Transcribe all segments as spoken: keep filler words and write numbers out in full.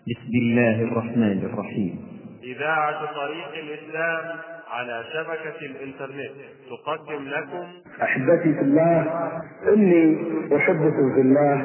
بسم الله الرحمن الرحيم. إذاعة طريق الإسلام على شبكة الإنترنت تقدم لكم أحبتي في الله، إني أحبكم في الله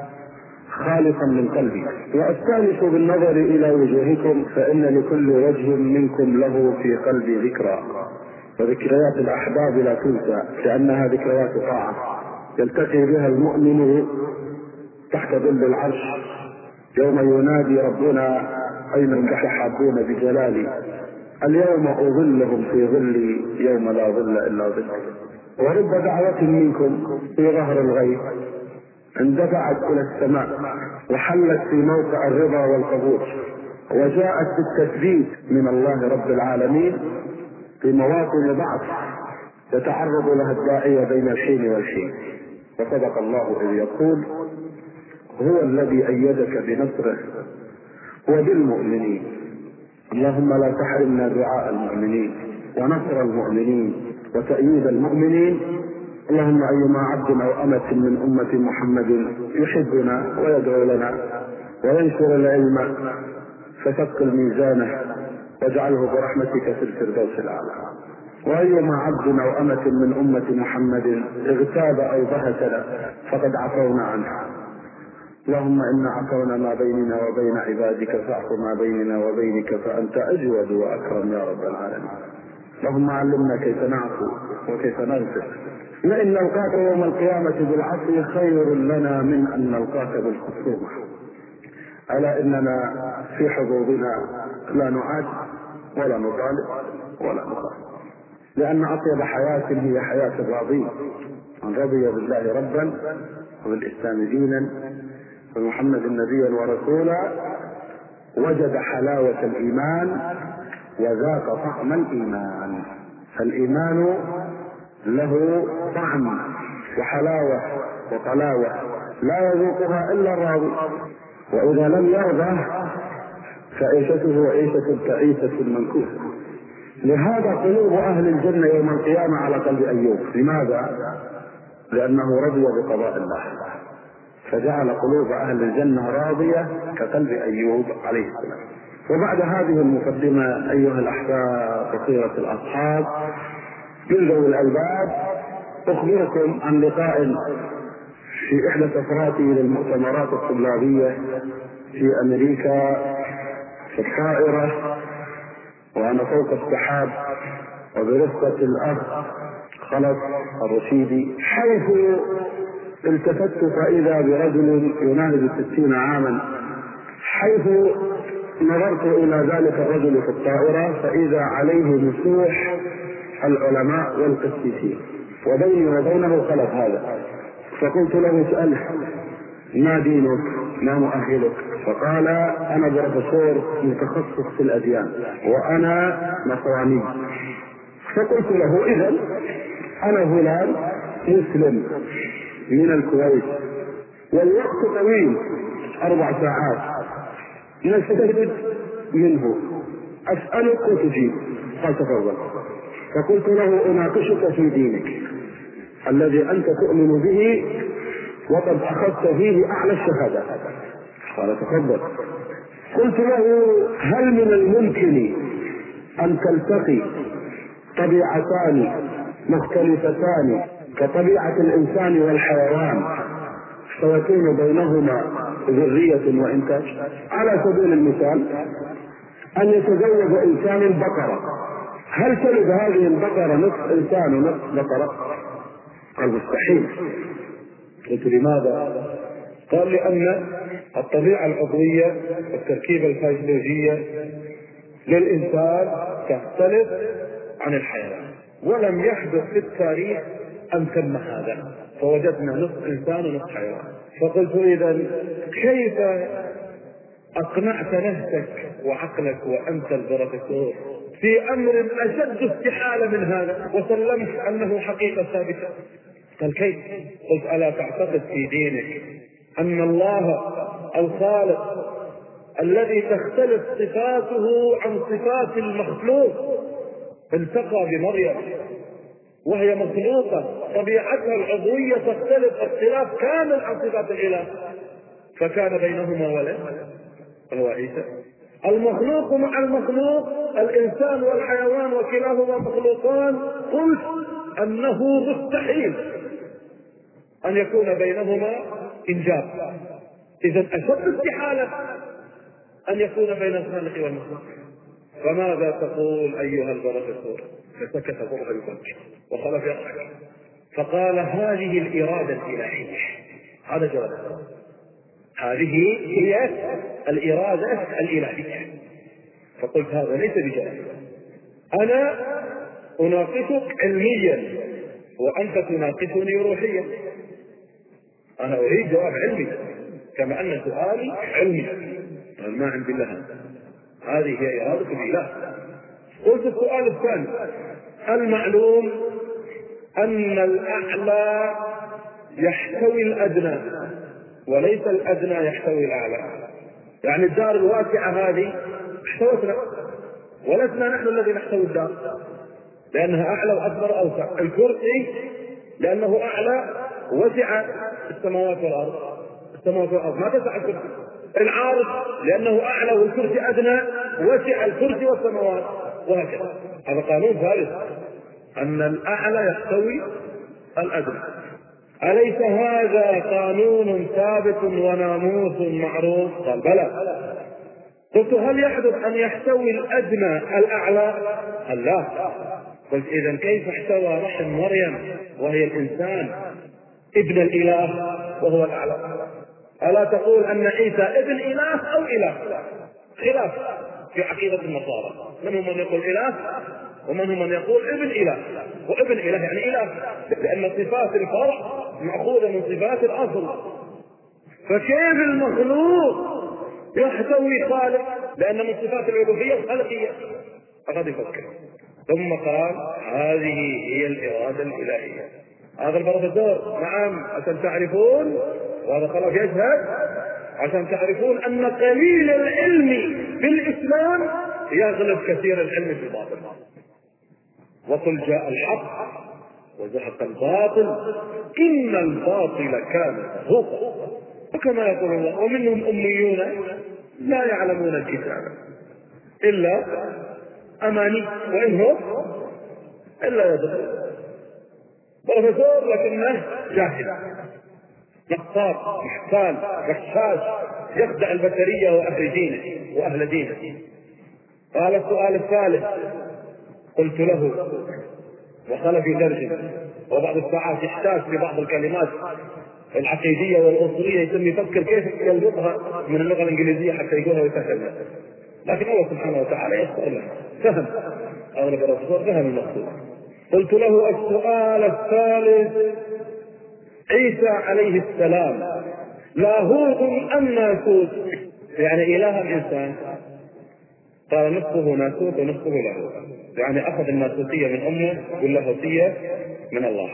خالصا من قلبي، وأستانس بالنظر إلى وجوهكم، فإن لكل وجه منكم له في قلبي ذكرى، وذكريات الأحباب لا تنسى لأنها ذكريات طاعة يلتقي بها المؤمن تحت ظل العرش يوم ينادي ربنا أين المتحابون بجلالي، اليوم أظلهم في ظلي يوم لا ظل إلا ظلي. ورب دعوة منكم في ظهر الغيب اندفعت إلى السماء وحلت في موقع الرضا والقبول، وجاءت بالتثبيت من الله رب العالمين في مواطن ضعف يتعرض لها الداعية بين الحين والحين. وصدق الله إذ يقول: هو الذي أيدك بنصره وبالمؤمنين. اللهم لا تحرمنا دعاء المؤمنين ونصر المؤمنين وتأييد المؤمنين. اللهم أيما عبد أو أمة من أمة محمد يحبنا ويدعو لنا وينشر العلم فثقل ميزانه واجعله برحمتك في الفردوس الأعلى. وأيما عبد أو أمة من أمة محمد اغتاب أو بهتنا فقد عفونا عنه. اللهم إنا عفونا ما بيننا وبين عبادك فاعف ما بيننا وبينك فأنت أجود وأكرم يا رب العالمين. اللهم علمنا كيف نعفو وكيف نغفر، لئن نلقاك يوم القيامة بالعفو خير لنا من أن نلقاك بالخصومة. ألا إننا في حظوظنا لا نعاد ولا نطالب ولا نخاف، لأن أطيب حياة هي حياة الراضين. من رضي بالله ربا وبالإسلام دينا ومحمد نبيا ورسولا وجد حلاوة الإيمان وذاق طعم الإيمان. فالإيمان له طعم وحلاوة وطلاوة لا يذوقها إلا الراضي، وإذا لم يرضى فعيشته عيشة تعيسة منكوسة. لهذا قلوب أهل الجنة يوم القيامة على قلب أيوب. لماذا؟ لأنه رضي بقضاء الله، فجعل قلوب أهل الجنة راضية كقلب أيوب عليه السلام. وبعد هذه المقدمة أيها الأحباب وخيرة الأصحاب من ذوي الألباب، أخبركم عن لقاء في إحدى سفراتي للمؤتمرات الطلابية في أمريكا في الطائرة وأنا فوق السحاب وبرفقة الأخ خلف الرشيدي، حيث التفت فإذا برجل يناهز ستين عاما. حيث نظرت إلى ذلك الرجل في الطائرة فإذا عليه مسوح العلماء والقسيسين، وبيني وبينه خلف هذا. فقلت له: اسأله ما دينك ما مؤهلك؟ فقال: أنا بروفيسور متخصص في الأديان وأنا نصراني. فقلت له: إذن أنا فلان مسلم من الكويت والوقت طويل أربع ساعات نستفيد منه، أسألك وتجيب. قال: تفضل. فقلت له: أناقشك في دينك الذي أنت تؤمن به وقد أخذت فيه أعلى الشهادة. قال: تفضل. قلت له: هل من الممكن أن تلتقي طبيعتان مختلفتان كطبيعة الإنسان والحيوان فيكون بينهما ذرية وإنتاج؟ على سبيل المثال أن يتزوج إنسان بقرة، هل تلد هذه البقرة نصف إنسان ونصف بقرة؟ قال: مستحيل. قلت: لماذا؟ قال: لأن الطبيعة العضوية والتركيبة الفيزيولوجية للإنسان تختلف عن الحيوان، ولم يحدث في التاريخ أن تم هذا، فوجدنا نصف إنسان ونصف حيوان. فقلت: إذن كيف أقنعت نفسك وعقلك وأنت البروفيسور في أمر أشد استحالة من هذا وسلمت أنه حقيقة ثابتة؟ قال: كيف؟ قلت: ألا تعتقد في دينك أن الله الخالق الذي تختلف صفاته عن صفات المخلوق التقى بمريم وهي مخلوقة طبيعتها العضوية تختلف اختلاف كامل عن صفات الإله، فكان بينهما ولد؟ وهو عيسى. المخلوق مع المخلوق، الإنسان والحيوان وكلاهما مخلوقان، قلت أنه مستحيل أن يكون بينهما إنجاب. إذا أشد استحالة أن يكون بين الخالق والمخلوق. فماذا تقول أيها البروفيسور؟ فسكت ضرب الفك وخلف يضحك فقال هذه الإرادة الإلهية. هذا جواب. هذه هي الإرادة الإلهية. فقلت هذا ليس بجواب. أنا أناقشك علميا وأنت تناقشني روحيا. أنا أريد جواب علمي كما أن سؤالي علمي. ما عندي لها. هذه هي إرادة الإله. قلت السؤال الثاني: المعلوم أن الأعلى يحتوي الأدنى وليس الأدنى يحتوي الأعلى. يعني الدار الواسعة هذه احتوتنا ولسنا نحن الذي نحتوي الدار، لأنها أعلى وأكبر وأوسع. الكرسي لأنه أعلى وسع السماوات والأرض، السماوات والأرض ما تسع الكرسي. العارض لأنه أعلى والكرسي أدنى وسع الكرسي والسماوات، وهكذا. هذا قانون ثالث، أن الأعلى يحتوي الأدنى. أليس هذا قانون ثابت وناموس معروف؟ قال بلى. قلت هل يحدث أن يحتوي الأدنى الأعلى؟ قال لا. قلت إذن كيف احتوى رحم مريم وهي الإنسان ابن الإله وهو الأعلى؟ ألا تقول أن عيسى ابن إله أو إله؟ خلاف في عقيدة النصارى، منهم من يقول إله ومنهم من يقول ابن إله. وابن إله يعني إله، لأن صفات الفرع مأخوذة من صفات الأصل. فكيف المخلوق يحتوي خالق؟ لأن من صفات الألوهية الخلقية. فقد يفكر. ثم قال هذه هي الإرادة الإلهية. هذا البروفيسور نعم عشان تعرفون، وهذا خلاص يشهد عشان تعرفون أن قليل العلم في الإسلام يغلب كثير العلم في الباطل. وقل جاء الحق وزهق الباطل إن الباطل كان زهوقا. وكما يقول الله ومنهم أميون لا يعلمون الكتاب إلا أماني وإنهم إلا يدخل. بروفيسور لكنه جاهل، نقاط، محتال، غشاش، يخدع البشرية وأهل دينه وأهل دينه. قال السؤال الثالث. قلت له وخلف يترجم، وبعض الساعات يحتاج في بعض الكلمات العقيدية والأصولية يتم يفكر كيف يلغطها من اللغة الإنجليزية حتى يقولها ويفهمها، لكن الله سبحانه وتعالى يسأل له فهم. أغلب الرسول فهم المقصود. قلت له السؤال الثالث: عيسى عليه السلام لاهوت أم ناسوت؟ يعني إله الإنسان. قال نصفه ناسوت ونصفه لاهوت، يعني أخذ الناسوتية من أمه واللاهوتية من الله.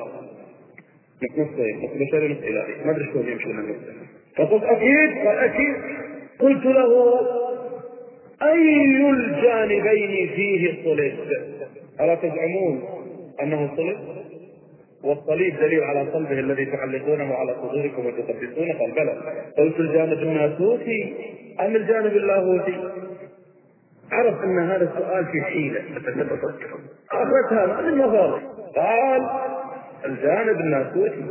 نصفين، نصف بشري نصف إلهي، ما أدري شلون يمشي لنا. فقلت أكيد. قال أكيد. قلت له أي الجانبين فيه صلب؟ ألا تزعمون أنه صلب؟ والصليب دليل على صلبه الذي تعلقونه على صدوركم وتقدسونه. قال بلى. قلت الجانب الناسوتي أم الجانب اللاهوتي؟ عرف أن هذا السؤال في حيلة فتتفكر، أخذتها من المظاهر. قال الجانب الناسوتي.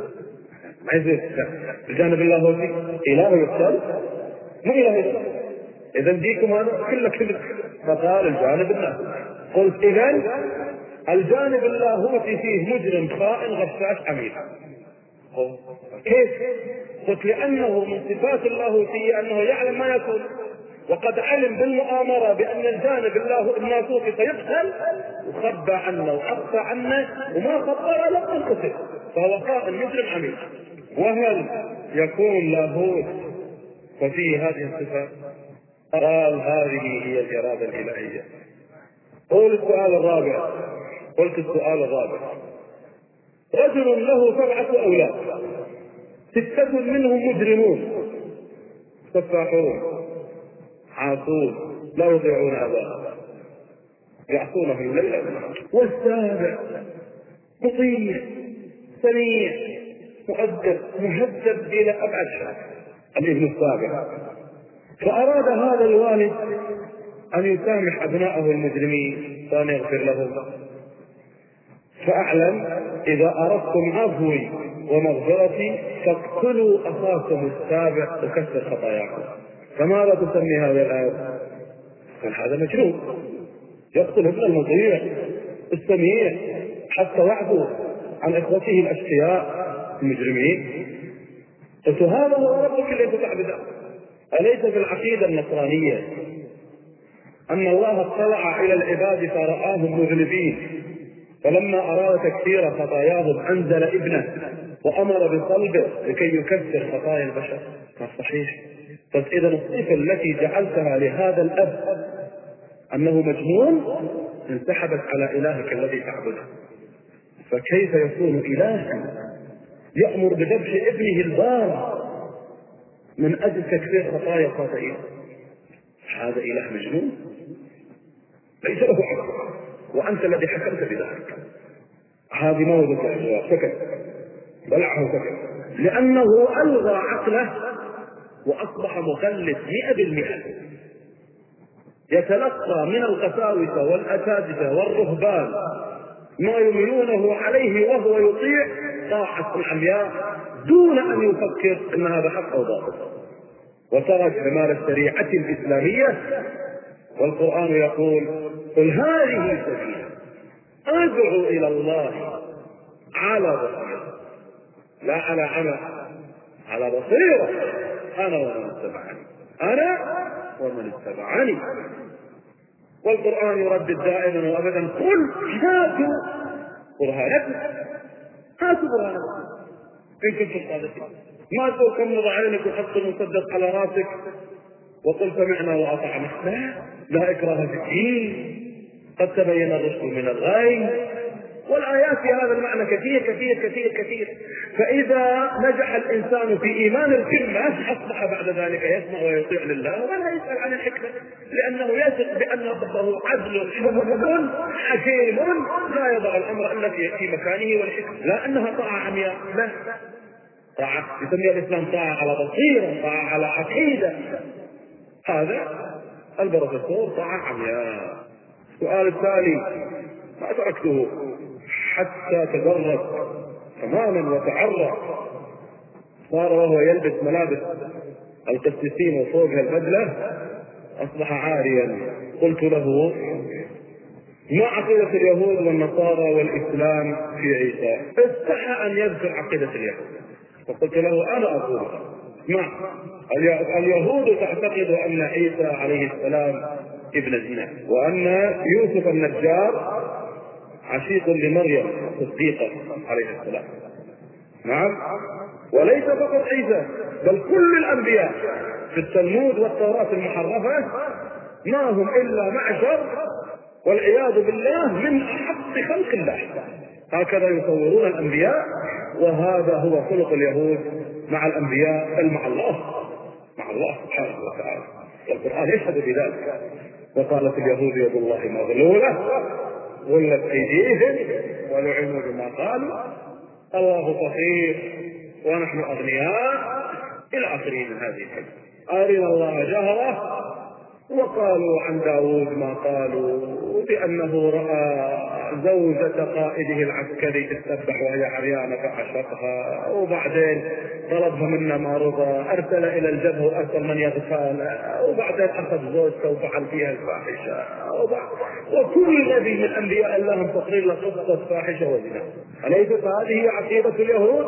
الجانب اللاهوتي إله يقتل مو إله يقتل. إذا ديكم هذا كله كذب. فقال الجانب الناسوتي. قلت إذن الجانب اللاهوتي فيه مجرم خائن غشاش عميل. كيف؟ قلت لأنه من صفات اللاهوتية أنه يعلم ما يكون، وقد علم بالمؤامرة بأن الجانب الناسوتي سيقتل وخبى عنه وأخفى عنه وما خبر لم ينقتل، فهو خائن مجرم عميل. وهل يكون لاهوت وفيه هذه الصفات؟ قال هذه هي الإرادة الإلهية. قول السؤال الرابع. قلت السؤال الرابع: رجل له سبعة أولاد، ستة منهم مجرمون سفاحون عاصون لا يطيعون أباهم يعصونه الليل والنهار، والسابع مطيع سميع مؤدب مهذب إلى أبعد حد. الابن السابع فأراد هذا الوالد أن يسامح أبنائه المجرمين وأن يغفر لهم، فأعلم إذا أردتم عفوي ومغفرتي فاقتلوا أخاكم السابع وكسر خطاياكم. فماذا تسمي هذا الآية؟ قال هذا مجنون يقتل ابن المطيع السميع حتى يعفو عن إخوته الأشقياء المجرمين. قلت هذا هو ربك الذي تعبده. أليس في العقيدة النصرانية أن الله اطلع إلى العباد فرآهم مذنبين، فلما أراد تكفير خطاياهم أنزل ابنه وأمر بصلبه لكي يكفر خطايا البشر؟ ما صحيح. طيب إذا الصفة التي جعلتها لهذا الأب أنه مجنون انسحبت على إلهك الذي تعبده، فكيف يكون إلها يأمر بذبح ابنه البار من أجل تكفير خطايا الخاطئين؟ هذا إله مجنون ليس له عقل، وأنت الذي حكمت بذلك. هذه موضة الجواب، سكت بلعه سكت، لأنه ألغى عقله وأصبح مخلد مئة بالمئة، يتلقى من القساوسة والأساتذة والرهبان ما يميلونه عليه وهو يطيع طاعة العمياء دون أن يفكر أن هذا حق أو باطل، وترك جمال الشريعة الإسلامية. والقرآن يقول قل هذه سبيل أدعو إلى الله على بصيرة، لا على عمى، على بصيرة أنا ومن اتبعني، أنا ومن اتبعني. والقرآن يردد دائما وأبدا قل هاتوا برهانكم، هاتوا برهانكم إن كنتم صادقين. ما تقول كم نضع عينك وحط المسدس على راسك وقل سمعنا وأطعنا، لا لا إكراه في الدين، قد تبين الرشد من الغي. والآيات في هذا المعنى كثير كثير كثير كثير. فإذا نجح الإنسان في إيمان الكلمة أصبح بعد ذلك يسمع ويطيع لله ولا يسأل عن الحكمة، لأنه يثق بأن ربه عدل حكم حكيم لا يضع الأمر إلا في مكانه والحكمة، لا أنها طاعة عمياء، لا طاعة يسميها الإسلام طاعة على بصيرة، طاعة على عقيدة. هذا البروفيسور طاعة عمياء. السؤال التالي ما تركته حتى تجرد تماما وتعرى، صار وهو يلبس ملابس القسيسين وفوقها البدلة أصبح عاريا. قلت له ما عقيدة اليهود والنصارى والإسلام في عيسى؟ استحى أن يذكر عقيدة اليهود، فقلت له أنا أقول اسمع، اليهود تعتقد أن عيسى عليه السلام ابن زنا، وأن يوسف النجار عشيق لمريم الصديقة عليه السلام. نعم، وليس فقط عيسى بل كل الأنبياء في التلمود والتوراة المحرفة ما هم إلا معشر والعياذ بالله من أحق خلق الله. هكذا يصورون الأنبياء، وهذا هو خلق اليهود مع الأنبياء بل مع الله، مع الله سبحانه وتعالى، والقرآن يشهد بذلك. وقالت اليهود يد الله مغلولة غلت أيديهم ولعنوا بما قالوا الله فقير ونحن أغنياء إلى آخره من هذه الكلمة. أرنا الله جهرة. وقالوا عن داود ما قالوا بأنه رأى زوجة قائده العسكري تسبح وهي عريانة فعشقها، وبعدين طلبها منا ما رضى، أرسل إلى الجبهة وأرسل من يغفالها، وبعدين أخذ زوجته وفعل فيها الفاحشة، وكل نبي من أنبياء الله تقرير له قصة فاحشة وزنا. أليست هذه عقيدة اليهود؟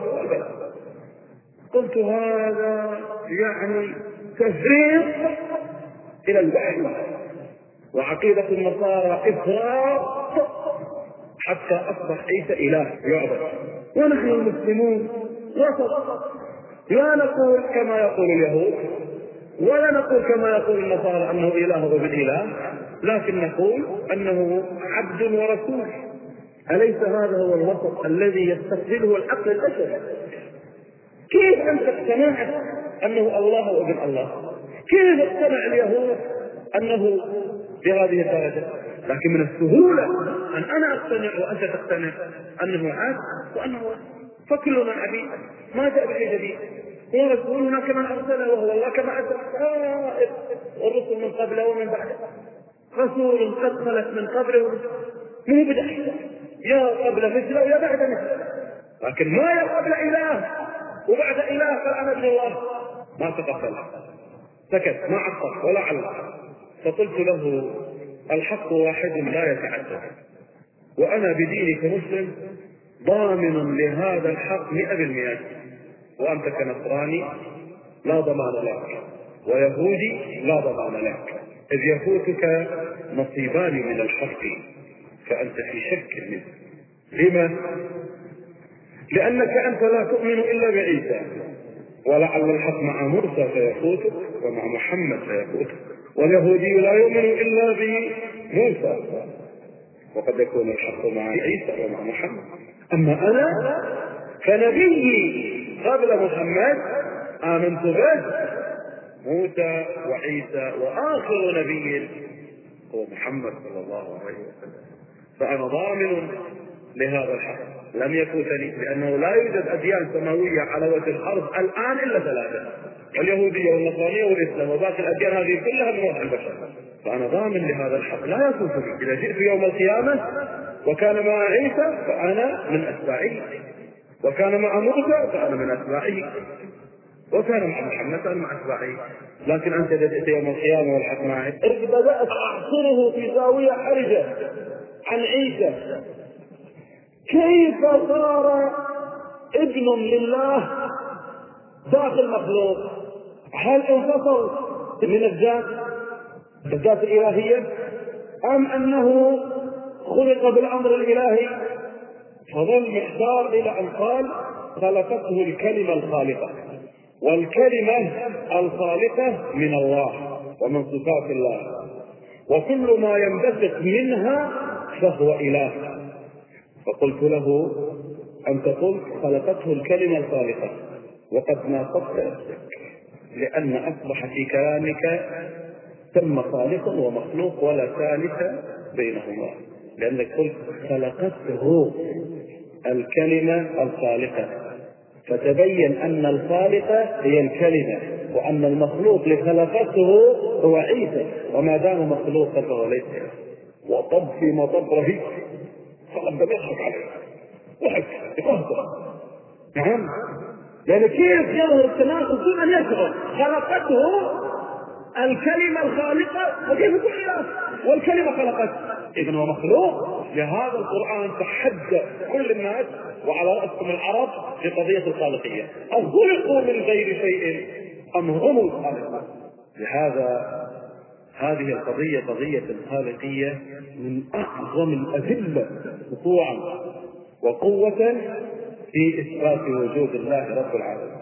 قلت هذا يعني تفريط إلى الوحي، وعقيدة النصارى إفراط حتى أصبح عيسى إله يعبد، ونحن المسلمون وسط، لا نقول كما يقول اليهود ولا نقول كما يقول النصارى أنه إله وابن إله، لكن نقول أنه عبد ورسول. أليس هذا هو الوسط الذي يستقبله العقل البشري؟ كيف أنت اقتنعت أنه الله وابن الله؟ كيف اقتنع اليهود أنه بهذه الدرجة؟ لكن من السهولة أن أنا أقتنع وأنت تقتنع أنه عاد وأنه، فكلنا عبيد، ما جاء بشيء جديد. هو رسول هناك من أرسله وهو الله كما أرسل سائر الرسل من قبله ومن بعده. رسول قد خلت من قبله مو بدأ يا قبل مثله ويا بعد مثله، لكن ما يا قبل إله وبعد إله قال أنا ابن الله ما تقبل. سكت ما عصر ولا علم. فقلت له الحق واحد لا يتعدد، وأنا بديني كمسلم ضامن لهذا الحق مئة بالمئة، وأنت كنصراني لا ضمان لك، ويهودي لا ضمان لك، إذ يفوتك نصيبان من الحق فأنت في شك منه. لما؟ لأنك أنت لا تؤمن إلا بعيسى، ولعل الحق مع موسى فيفوتك ومع محمد فيفوتك، واليهودي لا يؤمن إلا بموسى، وقد يكون الحق مع عيسى ومع محمد. أما أنا فنبيي قبل محمد آمنت به موسى وعيسى، وآخر نبي هو محمد صلى الله عليه وسلم، فأنا ضامن لهذا الحق لم يفوتني، لأنه لا يوجد أديان سماوية على وجه الأرض الآن إلا ثلاثة: اليهودية والنصرانية والإسلام، وباقي الأديان هذه كلها من وضع البشر. فأنا ضامن لهذا الحق لا يفوتني. إذا جئت يوم القيامة وكان مع عيسى فأنا من أتباعه، وكان مع موسى فأنا من أتباعه، وكان مع محمد فأنا مع أتباعه. لكن أنت إذا جئت يوم القيامة والحق مع عيسى إذ بدأت أحصره في زاوية حرجة عن عيسى، كيف صار ابن لله داخل مخلوق؟ هل انفصل من الذات الذات الإلهية، أم أنه خلق بالأمر الإلهي؟ فظل محتار إلى أن قال خلقته الكلمة الخالقة، والكلمة الخالقة من الله ومن صفات الله، وكل ما ينبثق منها فهو إله. فقلت له أنت قلت خلقته الكلمة الخالقة، وقد ناقضت نفسك، لأن أصبح في كلامك ثم خالق ومخلوق ولا ثالث بينهما، لأنك قلت خلقته الكلمة الخالقة، فتبين أن الخالقة هي الكلمة، وأن المخلوق لخلقته هو عيسى، وما دام مخلوقا فهو ليس. وطب في مطب رهيب، فقد يضحك عليه ضحك يقهقه. نعم، لأن كيف يظهر التناقض دون أن يشعر؟ خلقته الكلمة الخالقة وكيف يكون إله والكلمة خلقته؟ إذن هو مخلوق. لهذا القرآن تحدى كل الناس وعلى رأسهم العرب في قضية الخالقية، أخلقوا من غير شيء أم هم الخالقون؟ لهذا هذه القضية قضية الخالقية من أعظم الأدلة سطوعا وقوة في إثبات وجود الله رب العالمين.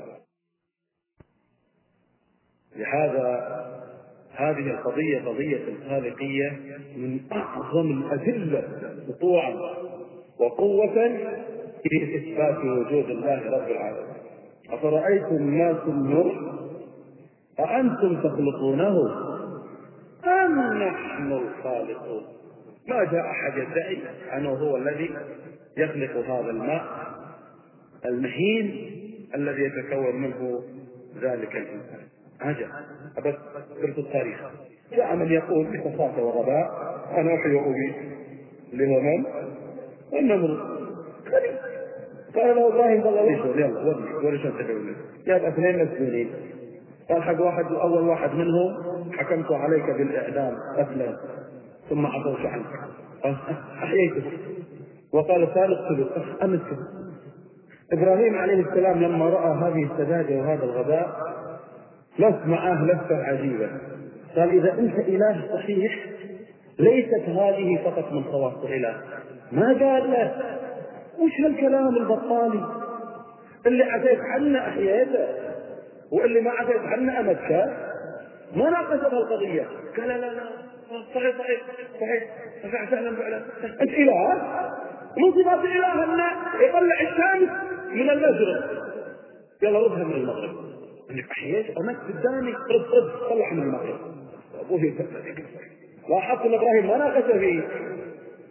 لهذا هذه القضية قضية الخالقية من أعظم الأدلة سطوعا وقوة في إثبات وجود الله رب العالمين. أفرأيتم ما تمنون أأنتم تخلقونه أم نحن الخالقون؟ ما جاء أحد يدعي أنه هو الذي يخلق هذا الماء المهين الذي يتكون منه ذلك الإنسان. هذا بس قلت التاريخ. جاء من يقول بسفاهة وغباء أنا أحيي وأبيد لمن؟ النمر. قال له إبراهيم قال له يلا ورني ورني شو تفعلون؟ جاب اثنين مسجونين، قال حق واحد أول واحد منهم حكمت عليك بالإعدام قتلا ثم عفوت عنك أحييته، وقال الثالث قتل أمسك. إبراهيم عليه السلام لما رأى هذه السذاجة وهذا الغباء لف معاه لفة عجيبة، قال إذا أنت إله صحيح ليست هذه فقط من خواص الإله. ما قال له وش هالكلام البطالي اللي عفيت عنه أحييته واللي ما عفيت عنه أمسك؟ ما ناقش القضية. قال لا لا لا صحيح صحيح صحيح صحيح فعلا فعلا أنت إله. من صفات الإله أن يطلع الشمس من المشرق، يلا ردها من المغرب. انك احييت امس قدامي رد رد طلع من المغرب. ابوه يتفق. لاحظت ان ابراهيم ما ناقش فيه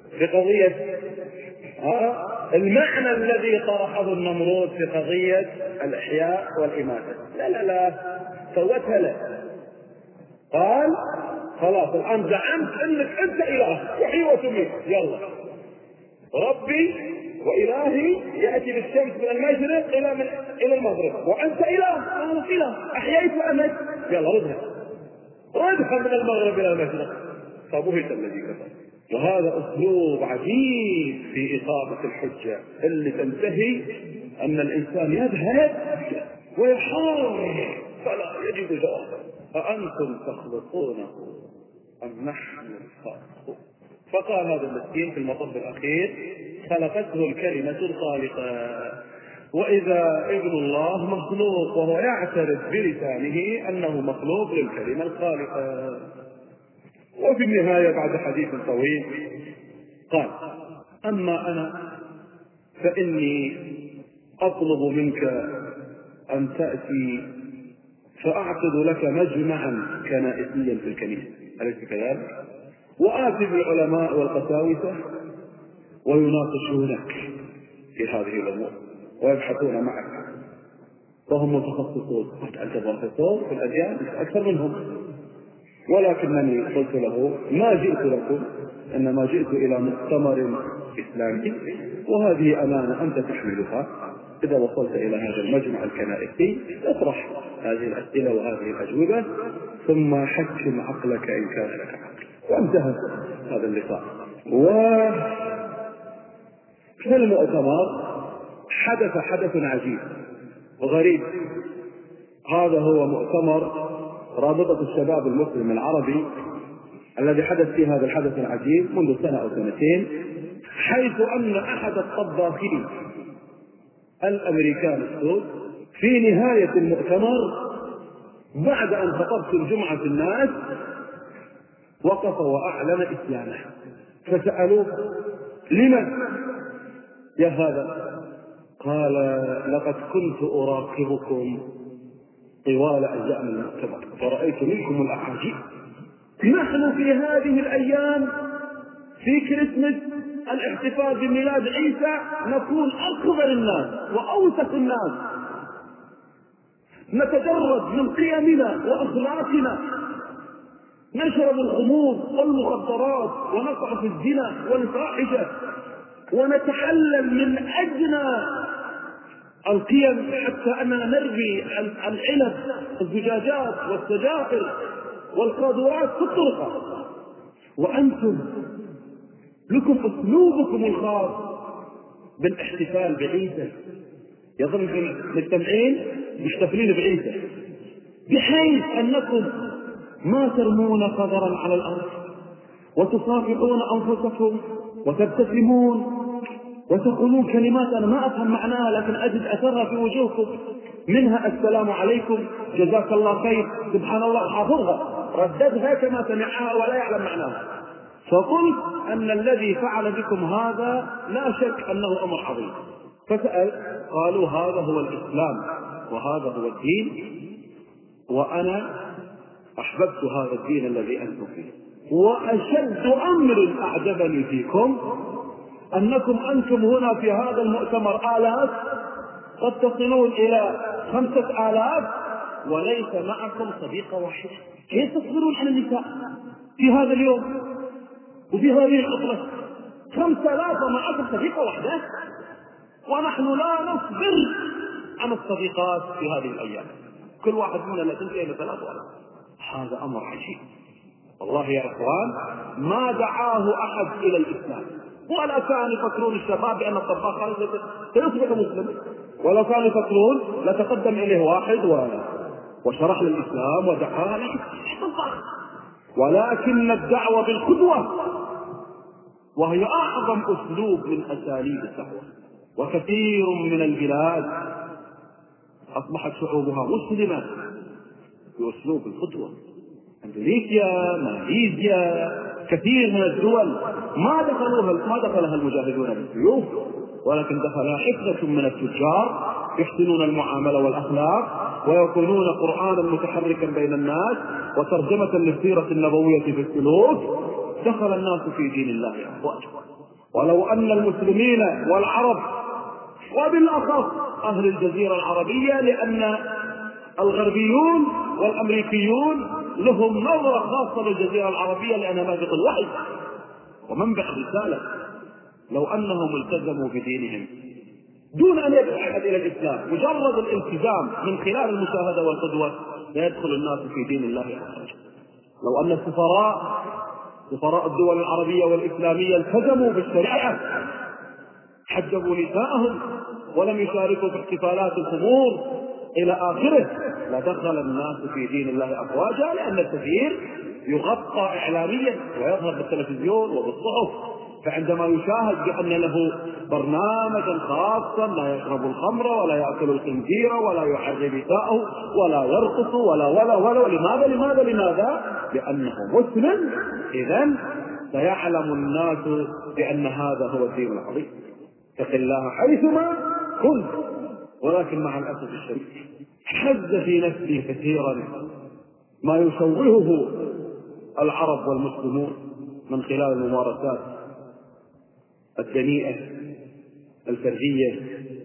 بقضيه ها المعنى الذي طرحه النمرود في قضيه الإحياء والإماتة. لا لا لا سوتها له، قال خلاص الآن زعمت أنك أنت إله تحيي وتميت، يلا ربي وإلهي يأتي بالشمس من المشرق إلى من إلى المغرب، وأنت إله أنا إله أحييت وأمت، يلا ردها ردها من المغرب إلى المشرق، فبهت الذي كفر. وهذا أسلوب عجيب في إقامة الحجة اللي تنتهي أن الإنسان يذهب ويحار فلا يجد جوابا. أأنتم تخلقونه أم نحن الخالقون؟ فقال هذا المسكين في المطب الأخير خلقته الكلمة الخالقة. وإذا ابن الله مخلوق وهو يعترف بلسانه أنه مخلوق للكلمة الخالقة. وفي النهاية بعد حديث طويل قال أما أنا فإني أطلب منك أن تأتي فأعقد لك مجمعا كنائسيا في الكنيسة، أليس كذلك؟ وآتي بالعلماء والقساوسة ويناقشونك في هذه الأمور ويبحثون معك وهم متخصصون. أنت بروفيسور في الأديان أكثر منهم، ولكنني قلت له ما جئت لكم إنما جئت إلى مؤتمر إسلامي، وهذه أمانة أنت تحملها. إذا وصلت إلى هذا المجمع الكنائسي اطرح هذه الأسئلة وهذه الأجوبة ثم حكم عقلك إن كان لك عقل. وانتهى هذا اللقاء. وفي المؤتمر حدث حدث عجيب وغريب. هذا هو مؤتمر رابطة الشباب المسلم العربي الذي حدث فيه هذا الحدث العجيب منذ سنة أو سنتين، حيث أن أحد الطباخين الأمريكان السود في نهاية المؤتمر بعد أن خطبت الجمعة في الناس وقف وأعلن إسلامه. فسألوه لمن يا هذا؟ قال لقد كنت أراقبكم طوال أيام المؤتمر فرأيت منكم الأعاجيب. نحن في هذه الأيام في كريسمس الاحتفال بميلاد عيسى نكون أكبر الناس وأوسط الناس، نتجرد من قيمنا وأخلاقنا، نشرب الخمور والمخدرات ونقع في الزنا والفاحشة ونتحلل من أدنى القيم حتى أننا نرمي العلب الزجاجات والسجائر والقاذورات في الطرقات، وأنتم لكم أسلوبكم الخاص بالاحتفال بعيسى. يظن المجتمعين محتفلين بعيسى بحيث أنكم ما ترمون قذرا على الأرض وتصافحون أنفسكم وتبتسمون وتقولون كلمات أنا ما أفهم معناها لكن أجد أثرها في وجوهكم، منها السلام عليكم، جزاك الله خير، سبحان الله، حافظها رددها كما سمعها ولا يعلم معناها. فقلت أن الذي فعل بكم هذا لا شك أنه أمر عظيم. فسأل قالوا هذا هو الإسلام وهذا هو الدين، وأنا أحببت هذا الدين الذي أنتم فيه. وأشد أمر أعجبني فيكم أنكم أنتم هنا في هذا المؤتمر آلاف، قد تصلون إلى خمسة آلاف وليس معكم صديقة واحدة. كيف تصبرون على النساء في هذا اليوم وفي هذه العطلة؟ خمسة آلاف معكم صديقة واحدة، ونحن لا نصبر عن الصديقات في هذه الأيام، كل واحد منا لا تنتهي إلى ثلاث آلاف. هذا أمر عجيب والله يا إخوان، ما دعاه أحد إلى الإسلام، ولا كانوا يفكرون الشباب بأن الطباخ سيصبح مسلم، ولو كانوا يفكرون لتقدم إليه واحد و... وشرح للإسلام ودعاه للطباخ. ولكن الدعوة بالقدوة وهي أعظم أسلوب من أساليب الدعوة. وكثير من البلاد أصبحت شعوبها مسلمة بأسلوب القدوة. أندونيسيا، ماليزيا، كثير من الدول ما دخلوها ما دخلها المجاهدون بالسيوف، ولكن دخلها حفظة من التجار يحسنون المعاملة والأخلاق ويكونون قرآنا متحركا بين الناس وترجمة للسيرة النبوية في السلوك. دخل الناس في دين الله أفواجا. ولو أن المسلمين والعرب وبالأخص أهل الجزيرة العربية، لأن الغربيون والأمريكيون لهم نظرة خاصة بالجزيرة العربية لأنها مهبط الوحي ومنبع الرسالة. لو أنهم التزموا بدينهم دون أن يدعو أحد إلى الإسلام، مجرد الالتزام من خلال المشاهدة والقدوة سيدخل الناس في دين الله عز وجل. لو أن السفراء سفراء الدول العربية والإسلامية التزموا بالشريعة، حجبوا نساءهم ولم يشاركوا في احتفالات الخمور إلى آخره، لدخل الناس في دين الله أفواجا، لأن الكثير يغطى إعلاميا ويظهر بالتلفزيون وبالصحف، فعندما يشاهد بأن له برنامجا خاصا لا يشرب الخمر ولا يأكل الخنزير ولا يحرم نساءه ولا يرقص ولا ولا ولا لماذا لماذا لماذا؟ لأنه مسلم، إذن سيعلم الناس بأن هذا هو الدين العظيم. اتق الله حيثما كنت. ولكن مع الأسف الشديد حز في نفسي كثيرا ما يشوهه العرب والمسلمون من خلال الممارسات الدنيئة الفردية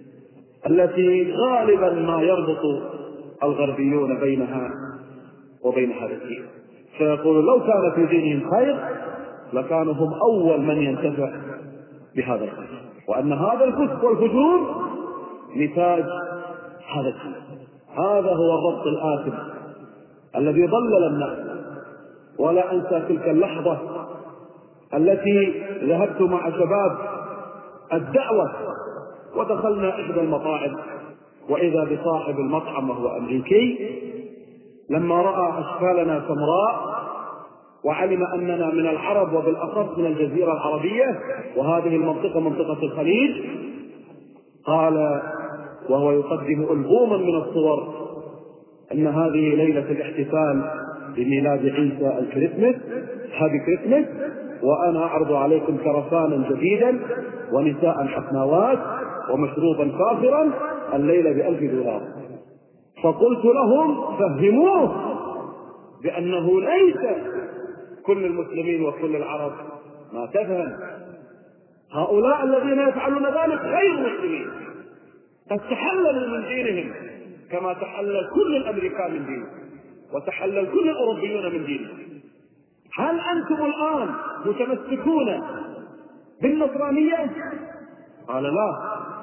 التي غالبا ما يربط الغربيون بينها وبين هذا الدين. فيقول لو كان في دينهم خير لكانوا هم أول من ينتفع بهذا الخير، وأن هذا الفسق والفجور نتاج هذا الدين. هذا هو الربط الآثم الذي ضلل الناس. ولا أنسى تلك اللحظة التي ذهبت مع شباب الدعوة ودخلنا إحدى المطاعم، وإذا بصاحب المطعم وهو أمريكي لما رأى أشكالنا سمراء وعلم أننا من العرب وبالأخص من الجزيرة العربية، وهذه المنطقة منطقة الخليج، قال وهو يقدم ألبوما من الصور أن هذه ليلة الاحتفال بميلاد عيسى الكريسماس، هابي كريسماس، وأنا أعرض عليكم كرفانا جديدا ونساء حسناوات ومشروبا فاخرا الليلة بألف دولار. فقلت لهم فهموه بأنه ليس كل المسلمين وكل العرب ما تفهم. هؤلاء الذين يفعلون ذلك غير مسلمين، قد تحللوا من دينهم كما تحلل كل الأمريكان من دينهم وتحلل كل الأوروبيون من دينهم. هل أنتم الآن متمسكون بالنصرانية؟ قال لا.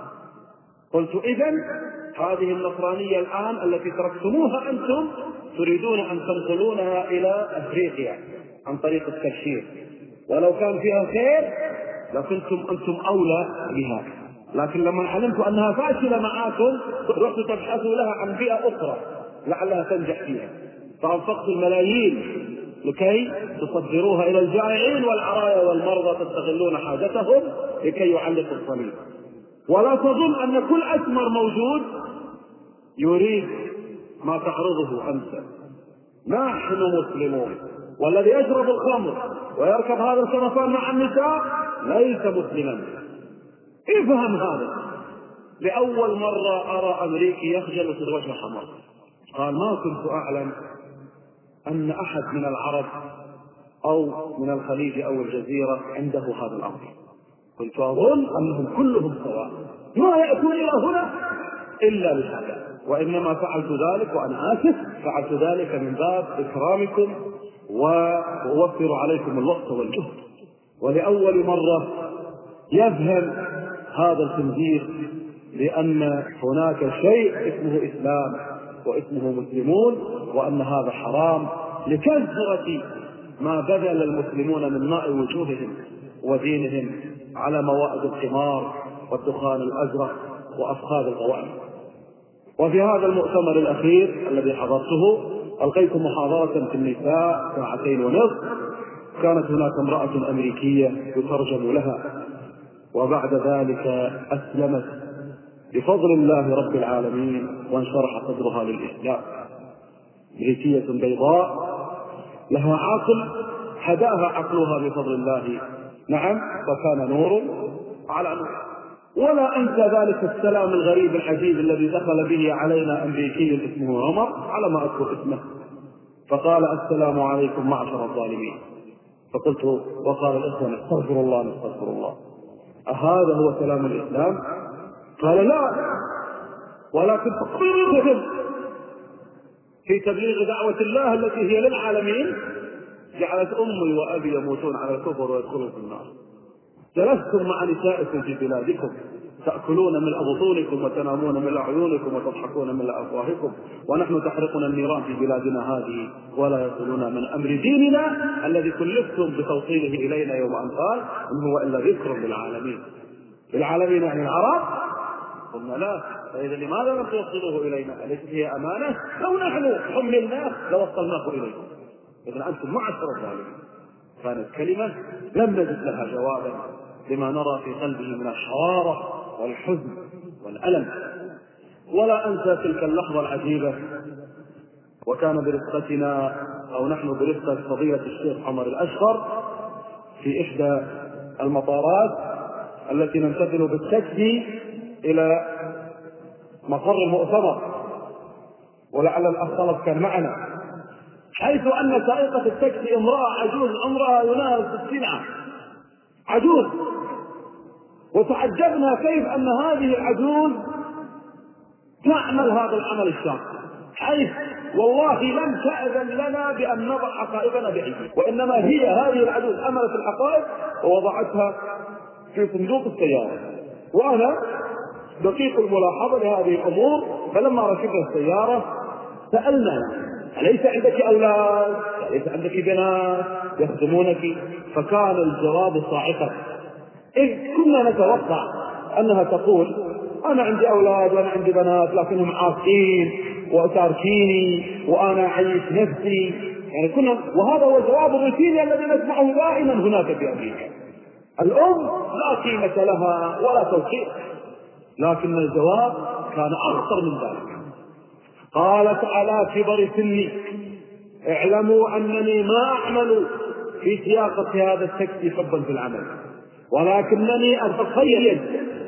قلت إذن هذه النصرانية الآن التي تركتموها أنتم تريدون أن تنقلونها إلى أفريقيا عن طريق التبشير، ولو كان فيها خير لكنتم أنتم أولى بها، لكن لما علمت أنها فاشلة معاكم رحتوا تبحثوا لها عن بيئة أخرى لعلها تنجح فيها، فأنفقت الملايين لكي تصدروها إلى الجائعين والعرايا والمرضى تستغلون حاجتهم لكي يعلقوا الصليب. ولا تظن أن كل أسمر موجود يريد ما تعرضه أنت. نحن مسلمون، والذي يشرب الخمر ويركب هذا الكرفان مع النساء ليس مسلما. افهم هذا. لأول مرة أرى أمريكي يخجل في الوجه حمر، قال ما كنت أعلم أن أحد من العرب أو من الخليج أو الجزيرة عنده هذا الأمر. كنت أظن أنهم كلهم سواء، ما يأتون إلى هنا إلا لهذا، وإنما فعلت ذلك وأنا آسف، فعلت ذلك من باب إكرامكم وأوفر عليكم الوقت والجهد. ولأول مرة يفهم هذا الخنزير لأن هناك شيء اسمه إسلام واسمه مسلمون، وأن هذا حرام لكثرة ما بذل المسلمون من ماء وجوههم ودينهم على موائد الخمار والدخان الأزرق وأفخاذ الغوائم. وفي هذا المؤتمر الأخير الذي حضرته ألقيت محاضرة في النساء ساعتين ونصف، كانت هناك امرأة أمريكية يترجم لها، وبعد ذلك أسلمت بفضل الله رب العالمين وانشرح صدرها للإسلام. أمريكية بيضاء لها عقل هداها عقلها بفضل الله، نعم، وكان نور على نور. ولا أنسى ذلك السلام الغريب العجيب الذي دخل به علينا أمريكي اسمه عمر على ما أذكر اسمه، فقال السلام عليكم معشر الظالمين. فقلت وقال الإخوان استغفر الله نستغفر الله، أهذا هو سلام الإسلام؟ قال لا، ولكن تقصيرهم في تبليغ دعوة الله التي هي للعالمين جعلت أمي وأبي يموتون على الكفر ويدخلون في النار. جلستم مع نسائكم في بلادكم تأكلون من بطونكم وتنامون من عيونكم وتضحكون من أفواهكم، ونحن تحرقنا النيران في بلادنا هذه ولا يصلون من أمر ديننا الذي كلفتم بتوصيله إلينا يوم أن قال إن هو إلا ذكر للعالمين. للعالمين يعني العرب؟ قلنا لا، فإذا لماذا لم توصلوه إلينا؟ أليست هي أمانة؟ لو نحن حملناه لوصلناه إليكم. إذا أنتم معشر الظالمين. كانت كلمة لم نجد لها جوابا لما نرى في قلبه من الحرارة والحزن والألم. ولا أنسى تلك اللحظة العجيبة، وكان برفقتنا أو نحن برفقة فضيلة الشيخ عمر الأشقر في إحدى المطارات التي ننتقل بالتاكسي إلى مقر المؤتمر، ولعل الأخ طلب كان معنا، حيث أن سائقة التاكسي امرأة عجوز عمرها يناهز ستين عام، عجوز. وتعجبنا كيف أن هذه العجوز تعمل هذا العمل الشاق، حيث والله لم تأذن لنا بأن نضع حقائبنا بأيدينا، وإنما هي هذه العجوز أملت الحقائب ووضعتها في صندوق السيارة. وأنا دقيق الملاحظة لهذه الأمور، فلما ركبنا السيارة سألنا أليس عندك أولاد؟ أليس عندك بنات يخدمونك؟ فكان الجواب صاعقا، إذ كنا نتوقع أنها تقول أنا عندي أولاد وأنا عندي بنات لكنهم عاقين وتاركيني وأنا أعيش نفسي، يعني كنا، وهذا هو الجواب الروتيني الذي نسمعه دائما هناك في أمريكا. الأم لا قيمة لها ولا توقير، لكن الجواب كان أخطر من ذلك. قالت على كبر سني اعلموا أنني ما أعمل في سياقة هذا التاكسي حبا في العمل، ولكنني أتخيل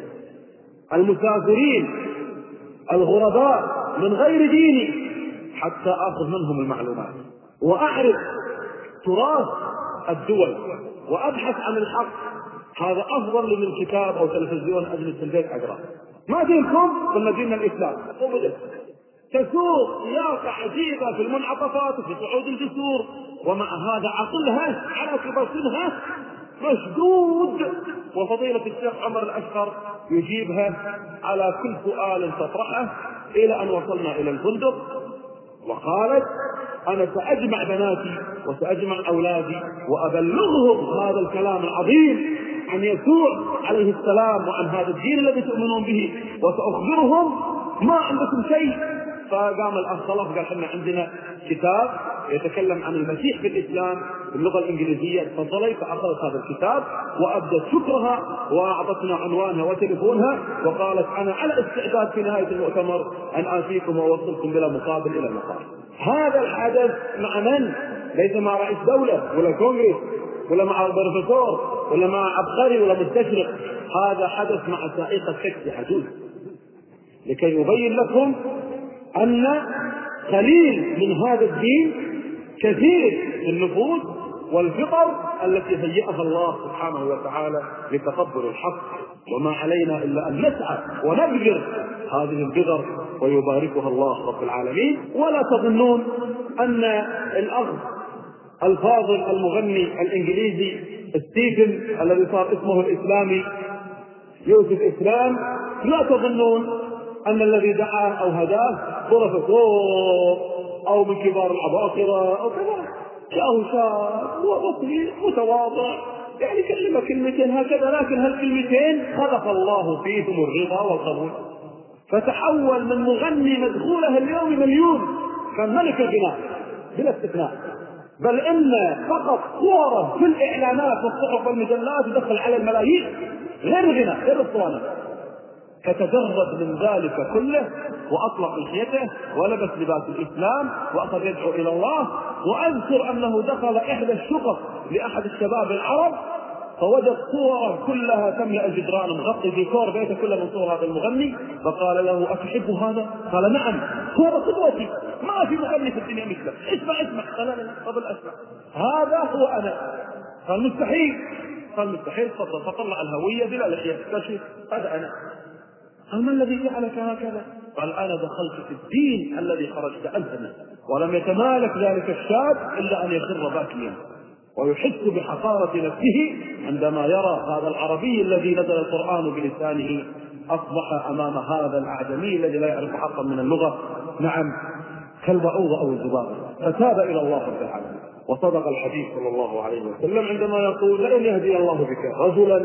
المسافرين الغرباء من غير ديني حتى آخذ منهم المعلومات وأعرف تراث الدول وأبحث عن الحق. هذا أفضل لي من كتاب أو تلفزيون أجلس في البيت أقرأ. ما دينكم؟ قلنا دين الإسلام. تسوق سياقة عجيبة في المنعطفات وفي صعود الجسور، ومع هذا عقلها على كبر سنها مشدود. وفضيلة الشيخ عمر الأشقر يجيبها على كل سؤال تطرحه إلى أن وصلنا إلى الفندق، وقالت أنا سأجمع بناتي وسأجمع أولادي وأبلغهم هذا الكلام العظيم عن يسوع عليه السلام وعن هذا الدين الذي تؤمنون به، وسأخبرهم ما عندكم شيء. فقام الأخ طلب قال احنا عندنا كتاب يتكلم عن المسيح في الإسلام باللغة الإنجليزية، تفضلي. فأخذت هذا الكتاب وأبدت شكرها وأعطتنا عنوانها وتليفونها، وقالت أنا على استعداد في نهاية المؤتمر أن آتيكم وأوصلكم بلا مقابل إلى المقام. هذا الحدث مع من؟ ليس مع رئيس دولة ولا كونغرس ولا مع بروفيسور ولا مع عبقري ولا مستشرق، هذا حدث مع سائقة تاكسي عجوز، لكي يبين لكم أن قليل من هذا الدين كثير من النفوس والفطر التي هيئها الله سبحانه وتعالى لتقبل الحق، وما علينا إلا أن نسعى ونبذر هذه البذر ويباركها الله رب العالمين. ولا تظنون أن الأخ الفاضل المغني الإنجليزي ستيفن الذي صار اسمه الإسلامي يوسف إسلام، لا تظنون أن الذي دعاه أو هداه بروفيسور أو من كبار العباقرة أو كذا، جاءه شاب وبسيط متواضع يعني كلمة كلمتين هكذا، لكن هالكلمتين خلق الله فيهم الرضا والقبول، فتحول من مغني مدخوله اليوم مليون، كان ملك الغناء بلا استثناء، بل إن فقط صوره في الإعلانات والصحف والمجلات يدخل على الملايين، غير الغناء غير الصوانة. فتجرد من ذلك كله وأطلق لحيته ولبس لباس الإسلام وأخذ يدعو إلى الله. وأذكر أنه دخل إحدى الشقق لأحد الشباب العرب فوجد صورة كلها تملأ الجدران، مغطي ديكور بيته كله من صور هذا المغني، فقال له أتحب هذا؟ قال نعم، صورة قدوتي، ما في مغني في الدنيا مثله، اسمع اسمع. قال لا لا قبل أسمع، هذا هو أنا. قال مستحيل. قال مستحيل. فطلع الهوية بلا لحية، كشف، هذا أنا. قال ما الذي جعلك هكذا؟ قال أنا دخلت في الدين الذي خرجت أنت منه. ولم يتمالك ذلك الشاب إلا أن يخر باكيا ويحس بحقارة نفسه عندما يرى هذا العربي الذي نزل القرآن بلسانه أصبح أمام هذا الأعجمي الذي لا يعرف حقا من اللغة نعم كالبعوض أو الذبابة. فتاب إلى الله رب العالمين. وصدق الحديث صلى الله عليه وسلم عندما يقول لئن يهدي الله بك رجلا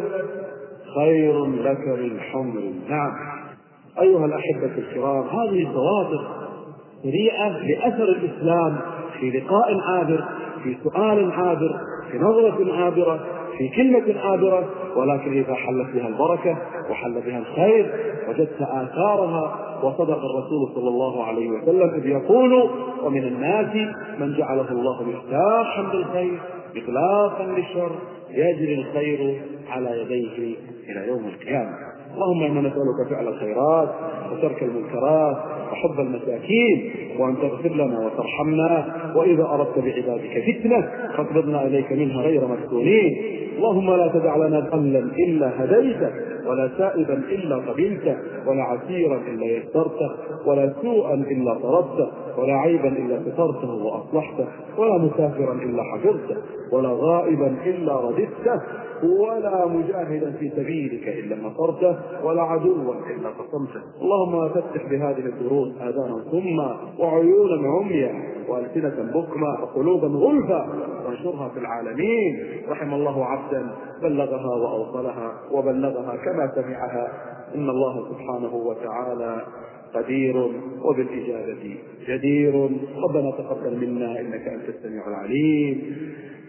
خير لك من حمر. نعم أيها الأحبة الكرام، هذه خواطر سريعة لأثر الإسلام في لقاء عابر، في سؤال عابر، في نظرة عابرة، في كلمة عابرة، ولكن إذا حلت بها البركة وحل بها الخير وجدت آثارها. وصدق الرسول صلى الله عليه وسلم إذ يقول ومن الناس من جعله الله مفتاحا بالخير إغلاقا للشر يجري الخير على يديه إلى يوم القيامة. اللهم إنا نسألك فعل الخيرات وترك المنكرات وحب المساكين وأن تغفر لنا وترحمنا، وإذا أردت بعبادك فتنة فاقبضنا إليك منها غير مفتونين. اللهم لا تدع لنا ذنبا إلا هديته ولا سائبا إلا قبلته ولا عسيرا إلا يسرته ولا سوءا إلا طردته ولا عيبا إلا سترته وأصلحته ولا مسافرا إلا حفظته ولا غائبا إلا رددته ولا مجاهدا في سبيلك إلا نصرته ولا عدوا إلا قصمته. اللهم فتح بهذه الدروس آذانا صما وعيونا عميا وألسنة بكما وقلوبا غلفا وانشرها في العالمين. رحم الله عبدا بلغها وأوصلها وبلغها كما سمعها. إن الله سبحانه وتعالى قدير وبالإجابة جدير. ربنا تقبل منا إنك أنت السميع العليم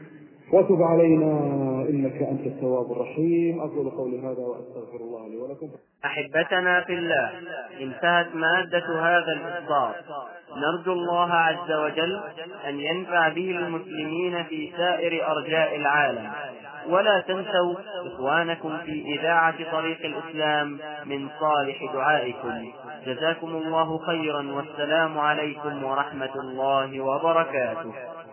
وتب علينا إنك أنت التواب الرحيم. أقول قولي هذا وأستغفر الله لي ولكم. أحبتنا في الله، انتهت مادة هذا الإصدار. نرجو الله عز وجل أن ينفع به المسلمين في سائر أرجاء العالم. ولا تنسوا إخوانكم في إذاعة طريق الإسلام من صالح دعائكم. جزاكم الله خيرا، والسلام عليكم ورحمة الله وبركاته.